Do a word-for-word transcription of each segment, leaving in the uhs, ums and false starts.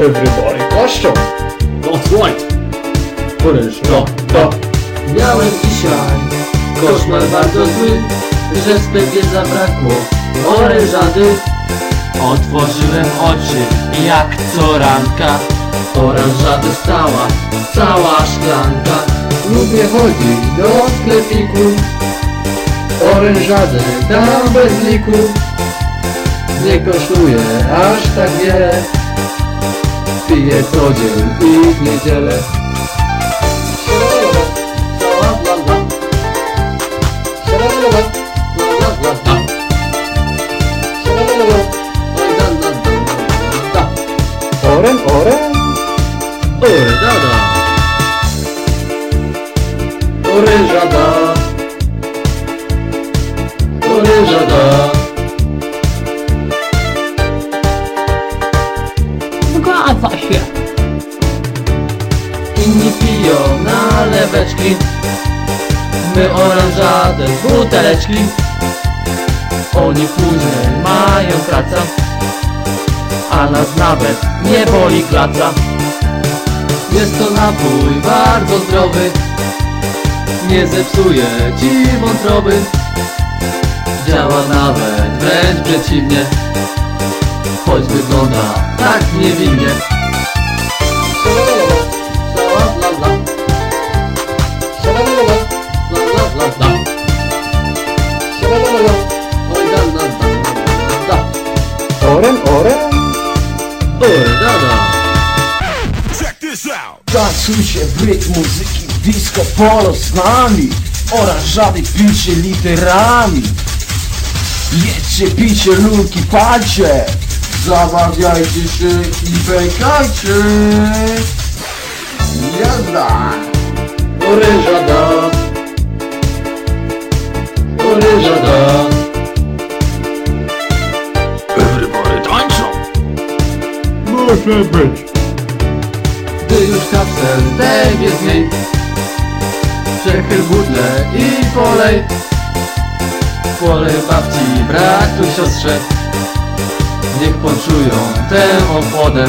Everybody klaszczą. That's right. Orange, No, no. Miałem dzisiaj koszmar bardzo zły, że w sklepie zabrakło orężady. Otworzyłem oczy jak co ranka. Oranżady stała, cała szklanka. Lubię chodzić do sklepiku, orężady tam bez liku. Nie kosztuje aż tak wiele, piję co dzień i w niedzielę. Oren, oren. Orężada. Orężada, orężada. Zgadza się. Inni piją naleweczki, my oranżadę z buteleczki. Oni później mają kaca, a nas nawet nie boli klaca. Jest to napój bardzo zdrowy, nie zepsuje ci wątroby. Działa nawet wręcz przeciwnie, choć wygląda tak niewinnie. Oren, oren. Orężada. Tańczujcie w rytm muzyki, disco polo z nami. Oranżady picie literami. Jedźcie, picie, lulki, palcie. Zabawiajcie się i pękajcie. Jazda! Orężada, orężada. Everybody tańczą. Może być. Gdy już kapsel zdejmie z niej, przechyl butlę i polej. Polej babci, bratu, siostrze, niech poczują tę ochłodę.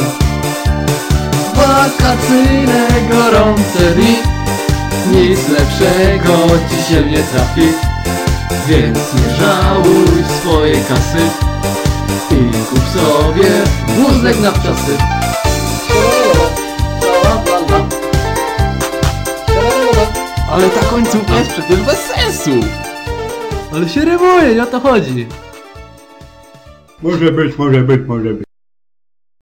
Wakacyjne, gorące dni, nic lepszego ci się nie trafi. Więc nie żałuj swojej kasy i kup sobie wózek na wczasy. Ale ta końcówka jest przecież bez sensu. Ale się rymuje, nie o to chodzi. Może być, może być, może być.